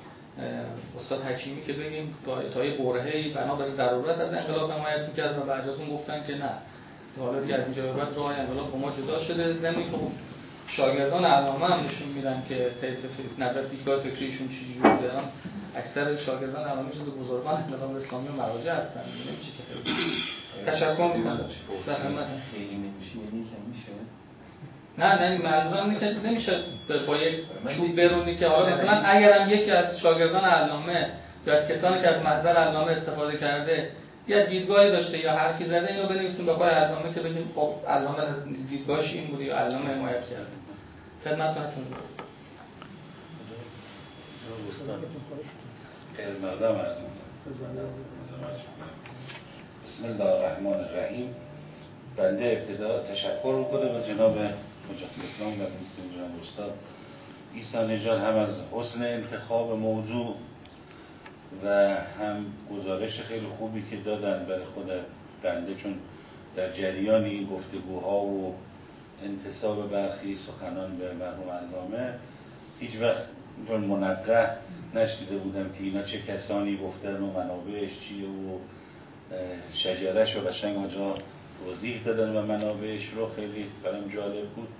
استاد حکیمی که بگیم تا یه برهه‌ای بنا به ضرورت از انقلاب حمایت می‌کرد و بعد از اون گفتن که نه حالا دیگه از اینجا به بعد راه انقلاب با ما جدا شده. زمین که شاگردان علامه هم نشون میدن که طیف نظر دیدگاه فکریشون چجوری بوده. اکثر شاگردان علامه جزو بزرگان انقلاب اسلامی و مراجع هستن. نمیشه که خیلی تشکر می‌کنم. در خدمت خیلی نمیشه یعنی که میشه. نه منظورم اینه که نمیشه با یک چوب برونی که حالا مثلا اگرم یکی از شاگردان علامه یا از کسانی که از محضر علامه استفاده کرده یا دیدگاهی داشته یا حرفی زده، اینو بنویسیم به پای علامه که بگیم خب علامه از دیدگاهش این بود یا علامه حمایت کرده. خدمتتون هستم. خیر مقدم عرض بسم الله الرحمن الرحیم. بنده ابتدا تشکر میکنم از جناب حجت الاسلام و جناب استاد ایسا نژاد هم از حسن انتخاب موضوع و هم گزارش خیلی خوبی که دادن برای خود بنده، چون در جریان این گفتگوها و انتساب برخی سخنان به مرحوم علامه هیچ وقت اینطور منقح نشنیده بودم که اینا چه کسانی گفتن و منابعش چیه و شجرش رو قشنگ آنجا توضیح دادن و منابعش رو خیلی برام جالب بود.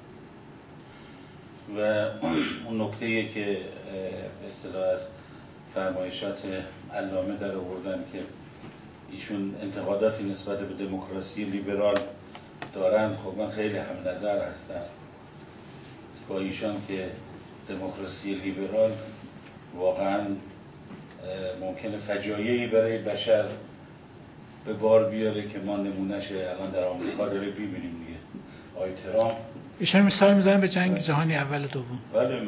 و اون نکته‌ای که به اصطلاح از فرمایشات علامه در آوردن که ایشون انتقاداتی نسبت به دموکراسی لیبرال دارن، خب من خیلی هم نظر هستم با ایشان که دموکراسی لیبرال واقعا ممکنه فجایعی برای بشر به بار بیاره که ما نمونهش الان در آمریکا داره ببینیم دیگه. آقای ترامپ ایشان مثال میزنن به جنگ جهانی اول و دوم. بله،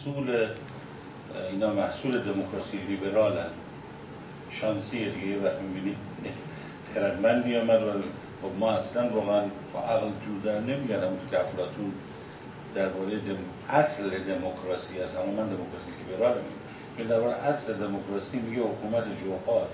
اینا محصول دموکراسی لیبرالن. شانسیه دیگه. وقتی میبینید خردمندی آمد و خب ما اصلا واقعا با عقل جور در نمیگردم تو که افلاطون درباره اصل دموکراسی هست، اما من دموکراسی لیبرال میگم. درباره اصل دموکراسی میگه حکومت جوهر.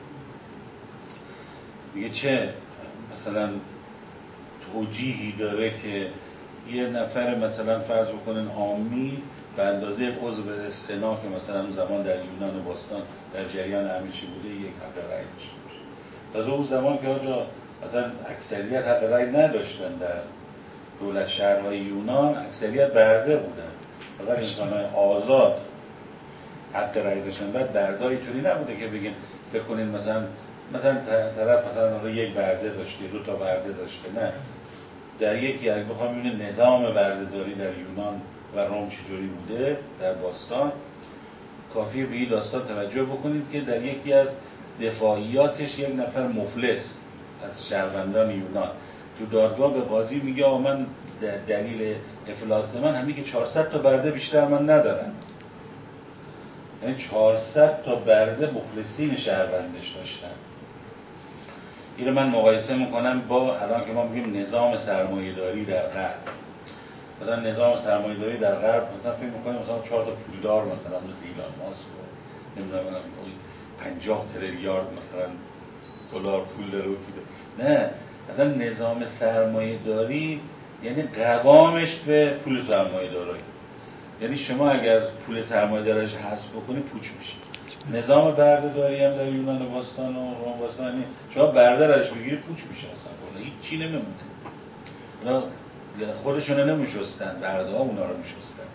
میگه چه مثلا توجیهی داره که یه نفر مثلا فرض بکنن عامی به اندازه عضو سنا که مثلا اون زمان در یونان باستان در جریان همیشه بوده یک حق رأی داشته باشه. تازه اون زمان که آجا مثلا اکثریت حق رأی نداشتن در دولت شهرهای یونان، اکثریت برده بودن، فقط انسان‌های آزاد حق رأی داشتن. بعد برده اینطوری نبوده که بگیم بکنین مثلا طرف مثلا یک برده داشته، 2 تا برده داشته. نه، در یکی اگه بخوام ببینید نظام بردهداری در یونان و روم چجوری بوده در باستان، کافیه به این داستان توجه بکنید که در یکی از دفاعیاتش یک نفر مفلس از شهروندان یونان تو دادگاه به قاضی میگه آقا من دلیل افلاس من همین که 400 تا برده بیشتر من ندارم. یعنی 400 تا برده مفلسین شهروندش داشتن. این رو من مقایسه میکنم با الان که ما میگیم نظام سرمایه‌داری در غرب. مثلا نظام سرمایه‌داری در غرب مثلا فکر میکنیم مثلا 4 تا پولدار مثلا مثل ایلان ماسک و نمیدونم 50 تریلیارد مثلا دلار پول داره. نه، مثلا نظام سرمایه‌داری یعنی قوامش به پول سرمایه‌داری. یعنی شما اگر پول سرمایه‌داریش حذف بکنی پوچ میشید. نظام بردهداری هم در یونان باستان و روم باستان، یعنی شما برده راش بگیری پوچ میشه اصلا، کلا هیچ چی نمیمونه. اونا خودشون نمیشستن، برده ها اونا رو میشستن.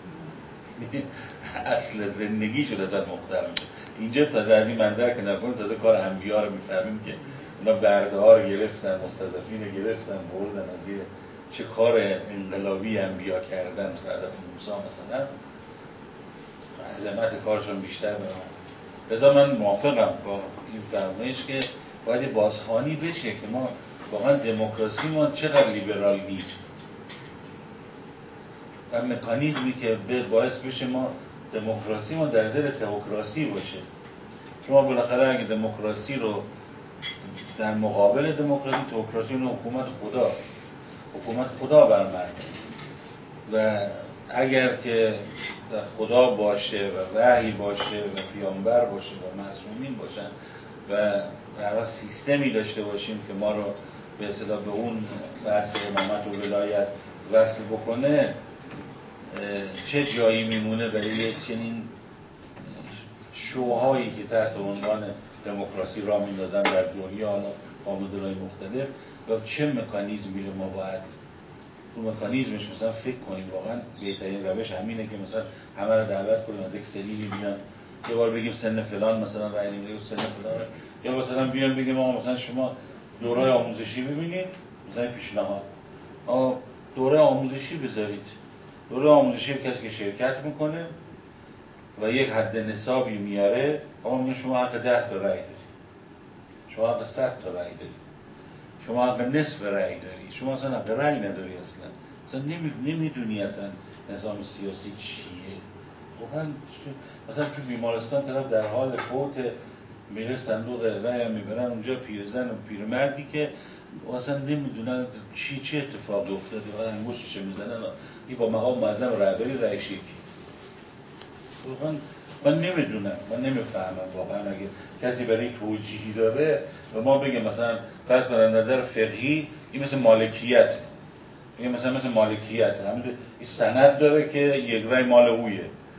اصل زندگی شده ازت مختل میشه. اینجا تازه از این منظر که نکنید تازه کار انبیا رو میفهمیم که اونا برده ها رو گرفتن، مستضعفین رو گرفتن، بردن از این چه کار انقلابی انبیا کردن. مثلا حضرت موسی مثلا عظمت کارشون بیشتر برام. لذا من موافقم با این فرمایش که باید بازخوانی بشه که ما واقعا دموکراسی ما چقدر لیبرال نیست و مکانیزمی که باعث بشه ما دموکراسی ما در زیر تئوکراسی باشه. شما بالاخره اگه دموکراسی رو در مقابل دموکراسی، تئوکراسی رو حکومت خدا بر مردم، و اگر که خدا باشه و وحی باشه و پیامبر باشه و معصومین باشن و در سیستمی داشته باشیم که ما رو به اصطلاح به اون بحث امامت و ولایت وصل بکنه، چه جایی میمونه برای چنین شوهایی که تحت عنوان دموکراسی را میندازن در دنیا با مدل‌های مختلف، و چه مکانیزمی رو ما باید رو مکانیزمش مثلا فکر کنیم. واقعا بهترین روش همینه که مثلا همه رو دعوت کنیم از یک سنی بیان، یه بار بگیم سن فلان مثلا رأی نمیده سن فلان، یا مثلا بیان بگیم آقا مثلا شما دوره آموزشی ببینید، مثلا پیشنهاد دوره آموزشی بذارید. دوره آموزشی کسی که شرکت میکنه و یک حد نصابی میاره، آقا شما حق 10 تا رأی دارید، شما حق 100 تا رأی دارید، شما حق نصف رأی داری، شما اصلا حق رأی نداری، اصلا نمیدونی اصلا نظام سیاسی چیه. واقعا مثلا تو بیمارستان طرف در حال فوت میره صندوق رأی هم میبرن اونجا، پیرزن و پیرمردی که اصلا نمیدونن چه اتفاقی افتاده و انگشتش میزنن این با مقام معظم رهبری رأی شیکی. واقعا من نمیدونم، من نمیفهمم واقعا. اگه کسی برای توجیهی داره و ما بگیم مثلا فرض کنن نظر فقهی این مثل مالکیت، این مثلا مثل مالکیت همین این سند داره که یک رأی مال اویه،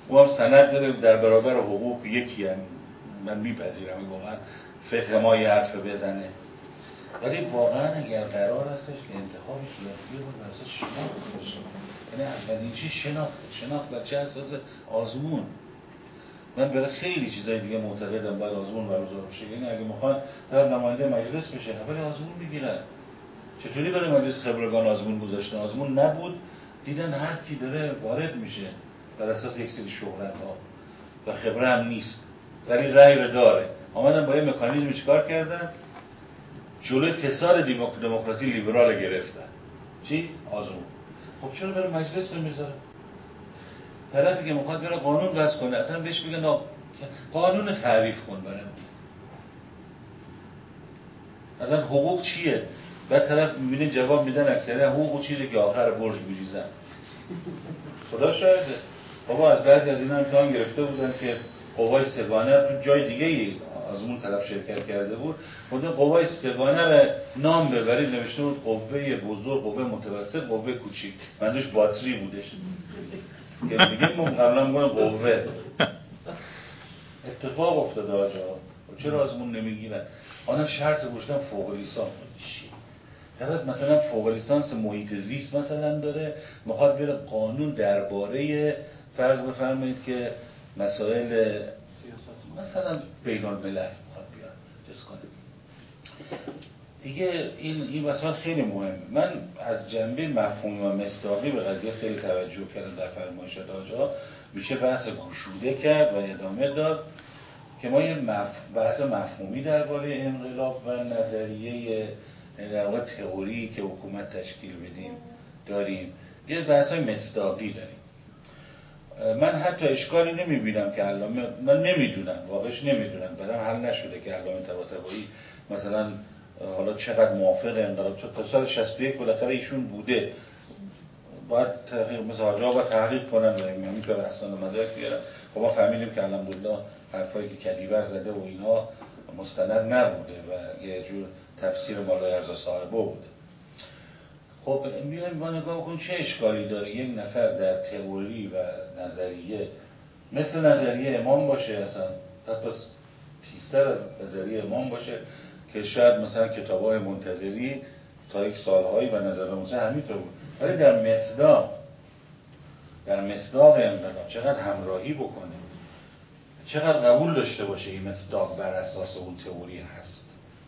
او هم سند داره در برابر حقوق یکی هم. من میپذیرم واقعا فقه ما یه حرف بزنه، ولی واقعا اگر قرار هستش که انتخاب صورتی بود واسه شناخت باشه، یعنی اولین چیز شناخت بر چه اساس؟ آزمون. من برای خیلی چیزای دیگه معتقدم باید آزمون برگزار بشه. یعنی اگه میخوان طرف نماینده مجلس بشه اول آزمون میگیرن. چطوری برای مجلس خبرگان آزمون گذاشتن؟ آزمون نبود، دیدن هر کی داره وارد میشه بر اساس یک سری شهرت ها و خبره هم نیست ولی رأی رو داره، آمدن با یه مکانیزمی چیکار کردن؟ جلوی فساد دموکراسی لیبرال گرفتن. چی؟ آزمون. خب چرا برای مجلس نمیذاره؟ طرفی که میخواد بره قانون وضع کنه اصلا بهش بگن قانون تعریف کن برام. اصلا حقوق چیه؟ بعد طرف میبینه جواب میدن اکثرا حقوق چیزی که آخر برج میریزن. خدا شاهده. بابا از بعضی از اینا امتحان گرفته بودن که قوای سگانه تو جای دیگه ای آزمون طرف شرکت کرده بود، بودن قوای سگانه رو نام ببرید، نوشته بود قوه بزرگ، قوه متوسط، قوه کوچیک، منظورش باتری بودش که میگه ما قبلا میگن قوه. اتفاق افتاده آجا. چرا آزمون نمیگیرن؟ آنها شرط گذاشتن فوق لیسانس. طرف مثلا فوق لیسانس محیط زیست مثلا داره، میخواد بره قانون درباره فرض بفرمایید که مسائل سیاست مثلا بین الملل میخواد بیاد چیز کنه دیگه. این مسائل خیلی مهمه. من از جنبه مفهومی و مصداقی به قضیه خیلی توجه کردم در فرمایشات آجا. میشه بحث گشوده کرد و ادامه داد که ما یه بحث مفهومی درباره انقلاب و نظریه در واقع تئوری که حکومت تشکیل بدیم داریم، یه بحث‌های مصداقی داریم. من حتی اشکالی نمیبینم که علامه، من نمیدونم واقعش نمیدونم، برام حل نشده که علامه طباطبایی مثلا حالا چقدر موافق انقلاب، چون تا سال 61 بالاخره ایشون بوده، باید تحقیق مثل حاجا باید تحقیق کنن و همینطور احسان و مدرک بیارن. خب ما فهمیدیم که الحمدلله حرفایی که کدیور زده و اینا مستند نبوده و یه جور تفسیر مالای ارزا صاحبه بوده. خب بیایم با نگاه کن چه اشکالی داره یک نفر در تئوری و نظریه مثل نظریه امام باشه، اصلا حتی تیزتر از نظریه امام باشه که شاید مثلا کتاب‌های منتظری تا یک سالهایی و نظر موسی همینطور بود، ولی در مصداق انقلاب چقدر همراهی بکنه، چقدر قبول داشته باشه این مصداق بر اساس اون تئوری هست.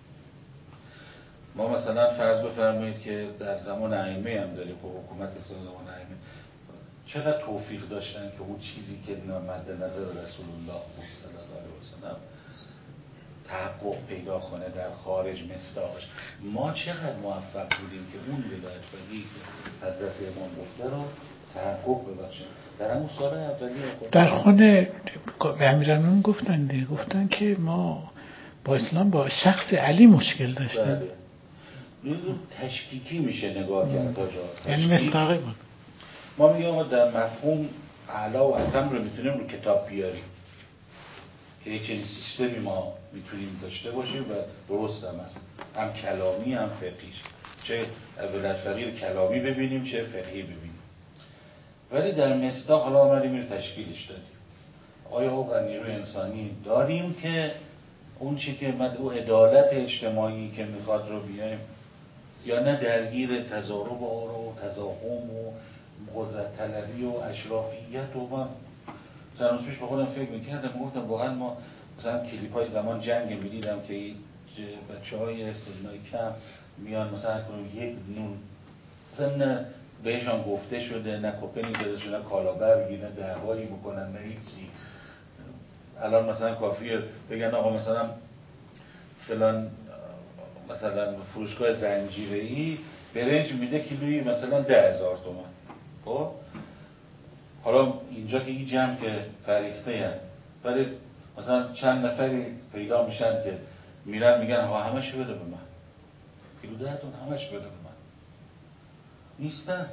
ما مثلا فرض بفرمایید که در زمان ائمه هم داریم، خب حکومت زمان ائمه چقدر توفیق داشتن که اون چیزی که مد نظر رسول الله صلی الله علیه وسلم تحقق پیدا کنه در خارج مصداقش. ما چقدر موفق بودیم که اون ولایت فقیه که حضرت امام گفته رو تحقق ببخشیم. در همون سال اولیه در خونه امیرالمومنین گفتن که ما با اسلام با شخص علی مشکل داشتیم. تشکیکی میشه نگاه کرد تا جا، یعنی مصداقی بود. ما میگیم آقا در مفهوم اعلا و اتم رو میتونیم رو کتاب بیاریم که یک چنین سیستمی ما میتونیم داشته باشیم و درست هم هست، هم کلامی هم فقهیش، چه ولایت فقیه کلامی ببینیم چه فقهی ببینیم. ولی در مصداق حالا آمدیم رو تشکیلش دادیم. آیا حقوق نیروی انسانی داریم که اون چی که او عدالت اجتماعی که میخواد رو بیایم، یا نه درگیر تضارب و تضاهم و قدرت طلبی و اشرافیت و من چند روز پیش با خودم فکر میکردم، گفتم واقعا ما مثلا کلیپ های زمان جنگ میدیدم که بچه های سنای کم میان مثلا یک نون مثلا نه بهشان گفته شده، نه کپنی داده شده، نه کالابر بگیر، نه دعوایی بکنن، نه هیچی. الان مثلا کافیه بگن آقا مثلا فلان مثلا فروشگاه زنجیره‌ای برنج میده کیلویی مثلا 10,000 تومان. خب حالا اینجا که این جمع که فریخته هست، ولی مثلا چند نفری پیدا میشن که میرن میگن آقا همش بده به من، کیلو 10 تون همش بده به من، نیستن.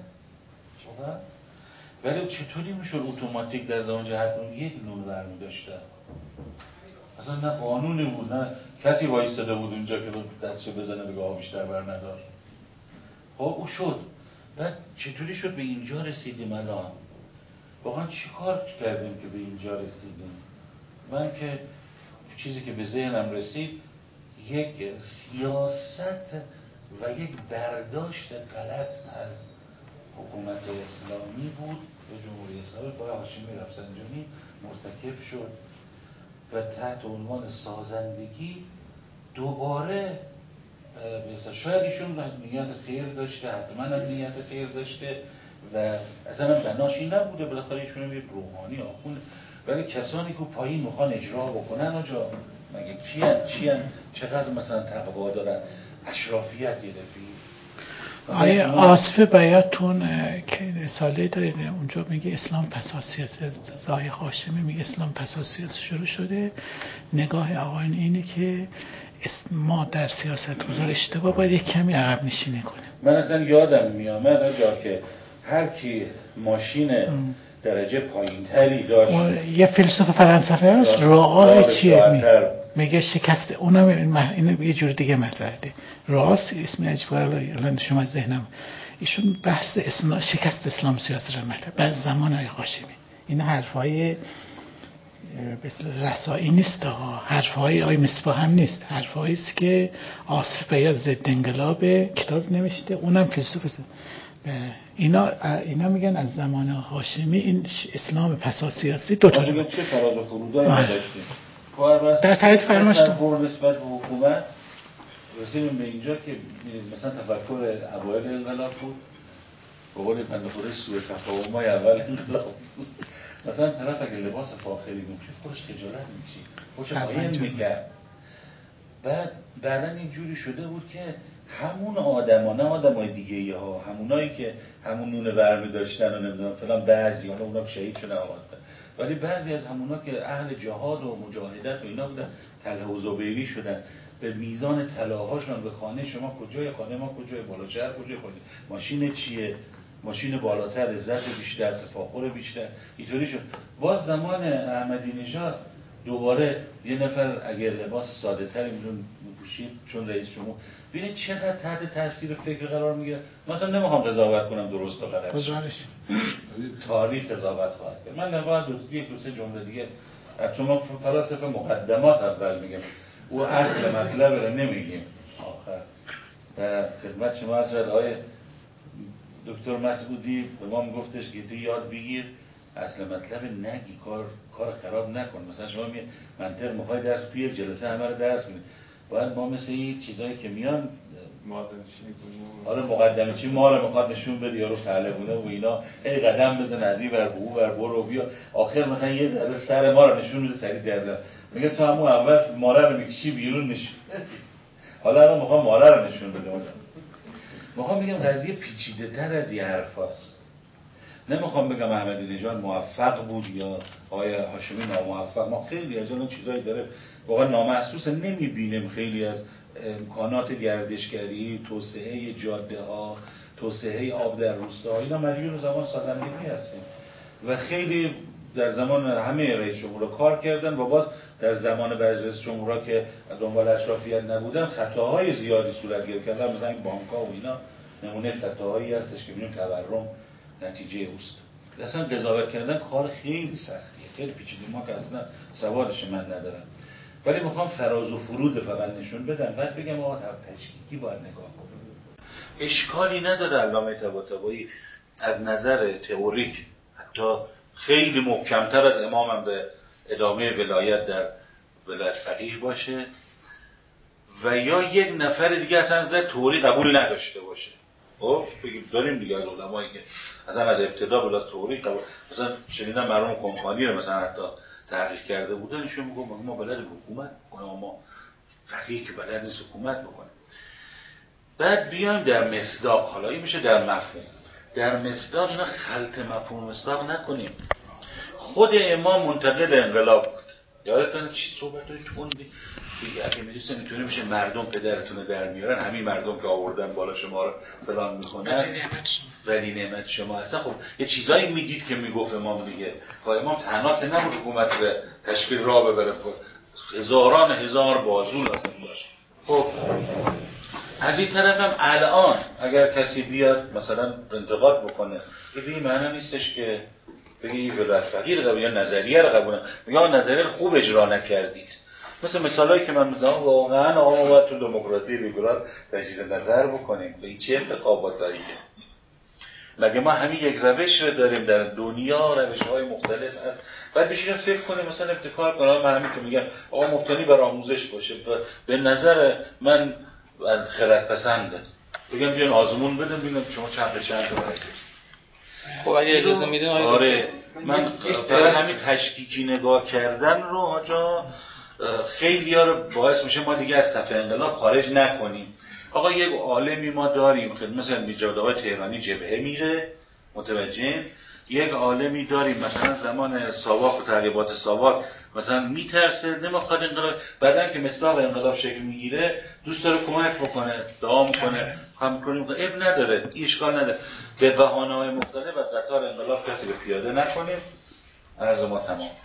ولی چطوری میشد اتوماتیک در زمان جهت یک نون برمی داشتن؟ اصلا نه قانونی بود، نه کسی وایستاده بود اونجا که دستشو بزنه بگه آقا بیشتر بر ندار. خب او شد. بعد چطوری شد به اینجا رسیدیم الان؟ واقعا چی کار کردیم که به اینجا رسیدیم؟ من که چیزی که به ذهنم رسید یک سیاست و یک برداشت غلط از حکومت اسلامی بود به جمهوری اسلامی با هاشمی رفسنجانی مرتکب شد و تحت عنوان سازندگی دوباره شاید ایشون نیت خیر داشته، حتما هم نیت خیر داشته و اصلا بناش این نبوده، بالاخره ایشون هم یک روحانی آخوند، ولی کسانی که پایین میخوان اجرا بکنن آجا مگه چیان چقدر مثلا تقوا دارن، اشرافیت یه رفیق. آیه آصف بیاتون که رساله دارید اونجا میگه اسلام پس از سیاست، زای هاشمی میگه اسلام پس از سیاست شروع شده. نگاه آقایان اینه که ما در سیاست گذار اشتباه باید یک کمی عقب نشینی کنیم. من اصلا یادم میامد آجا که هر کی ماشین درجه پایینتری داشت، یه فیلسوف فرانسوی هست راه چیه میگه شکست، اونم اینو یه جور دیگه مطرح ده راست اسم عجیبه الان شما از ذهنم ایشون بحث شکست اسلام سیاست رو مطرح بعد زمان آقای هاشمی. این حرفای رسایی نیست ها، حرفای آقای مصباح هم نیست، حرفایی است که آصف بیات ضد انقلاب کتاب نوشته، اونم فیلسوف است. اینا میگن از زمان هاشمی این اسلام پس از سیاسی دو تا چه فراز و فرودایی نداشتیم در تایید فرماشتم نسبت به حکومت. رسیدیم به اینجا که مثلا تفکر اوایل انقلاب بود، به قول بنده خدای سوء تفاهم‌های اول انقلاب بود. مثلا طرف اگه لباس فاخری می‌پوشید خودش خجالت می‌کشید، خودش قایم می‌کرد. بعداً اینجوری شده بود که همون آدما، نه آدمای دیگه‌ای ها، همونایی که همون نون برمی داشتن و نمیدونم فلان، بعضی حالا اونا شهید شدن آباد، ولی بعضی از همونا که اهل جهاد و مجاهدت و اینا بودن، طلحه و زبیری شدن، به میزان طلاهاشون به خانه شما کجای خانه ما کجای بالا شهر کجای خانه ماشین چیه، ماشین بالاتر، عزت بیشتر، تفاخر بیشتر، اینطوری شد. باز زمان احمدی نژاد دوباره یه نفر اگه لباس ساده تری میپوشید چون رئیس جمهور، ببینید چقدر تحت تاثیر فکر قرار میگیره. مثلا نمیخوام قضاوت کنم درست و غلط، تاریخ قضاوت خواهد کرد. من نباید دو سه جمله دیگه، چون ما فلاسفه مقدمات اول میگم، او اصل مطلب رو نمیگیم آخر. در خدمت شما عرض شد آقای دکتر مسعودی به ما میگفتش که تو یاد بگیر اصل مطلب نگی، کار خراب نکن. مثلا شما منطق میخوای درس توی یک جلسه همه رو درس میدید، باید ما مثل این چیزایی که میان مقدمه چی ما رو میخواد نشون بده یارو طالبونه و اینا، هی قدم بزن از این ور به اون ور برو بیا، آخر مثلا یه ذره سر ما رو نشون میده سری درد میگه تو همون اول ماره رو میکشی بیرون نشون. حالا الان میخوام ماره رو نشون بده. میخوام بگم قضیه پیچیده تر از این حرفاست. نمیخوام بگم احمدی نژاد موفق بود یا آقای هاشمی ناموفق، ما خیلی از اون چیزایی داره واقعا نامحسوس نمیبینیم. خیلی از امکانات گردشگری، توسعه جاده ها، توسعه آب در روستاها، اینا مدیون زمان سازندگی هستیم و خیلی در زمان همه رئیس جمهورها کار کردن و باز در زمان بعضی رئیس جمهورها که دنبال اشرافیت نبودن خطاهای زیادی صورت گرفت کردن. مثلا این بانک‌ها و اینا نمونه خطاهایی هستش که می‌بینیم تورم نتیجه اوست. اصلا قضاوت کردن کار خیلی سختیه، خیلی پیچیده، ما که اصلا سوادش من ندارم، ولی میخوام فراز و فرود فقط نشون بدم. بعد بگم آقا تشکیکی باید نگاه کنیم. اشکالی نداره علامه طباطبایی از نظر تئوریک حتی خیلی محکمتر از امامم به ادامه ولایت در ولایت فقیه باشه و یا یک نفر دیگه اصلا از نظر تئوری قبول نداشته باشه. خب بگیم داریم دیگه از علمایی که اصلا از ابتدا بلا تئوری قبول، مثلا شنیدم مرحوم کنفانی رو مثلا حتی تحقیق کرده بودن، ایشون میگه ما بلد حکومت کنیم، ما فقیه که بلد نیست حکومت بکنه. بعد بیایم در مصداق، حالا این میشه در مفهوم، در مصداق اینا خلط مفهوم مصداق نکنیم. خود امام منتقد انقلاب بود، یادتونه چی صحبتای تندی اگه میدونستن اینطوری میشه مردم پدرتون در میارن، همین مردم که آوردن بالا شما رو فلان میکنن ولی نعمت شما اصلا. خب یه چیزایی میگید که میگفت امام دیگه، خب امام تنها که نبود حکومت رو تشکیل راه ببره، هزاران هزار بازو لازم باشه. خب از این طرف هم الان اگر کسی بیاد مثلا انتقاد بکنه، این معنی نیستش که بگی این ولایت فقیه قبول یا نظریه رو قبول یا نظریه رو خوب اجرا نکردید. مثل مثالایی که من میزنم واقعا آقا ما باید تو دموکراسی لیبرال تجدید نظر بکنیم. این چه انتخاباتاییه؟ مگه ما همین یک روش رو داریم در دنیا، روش‌های مختلف هست. بعد بشینیم فکر کنیم مثلا ابتکار کنیم. من همین که میگم آقا مبتنی بر آموزش باشه، به نظر من از خردپسنده بگم بیان آزمون بدم ببینم شما چند تا برید. خب اگه اجازه میدین آره من فقط همین تشکیکی نگاه کردن رو آجا خیلی ها رو باعث میشه ما دیگه از صف انقلاب خارج نکنیم. آقا یک عالمی ما داریم مثلا میجاد آقای تهرانی جبهه میره متوجه، یک عالمی داریم مثلا زمان ساواک و تعقیبات ساواک مثلا میترسه نمیخواد انقلاب، بعدن که مصداق انقلاب شکل میگیره دوست داره کمک بکنه، دعا میکنه، همکاری میکنه، اب نداره، اشکال نداره. به بهانه‌های مختلف از قطار انقلاب کسی به پیاده نکنیم. عرض ما تمام.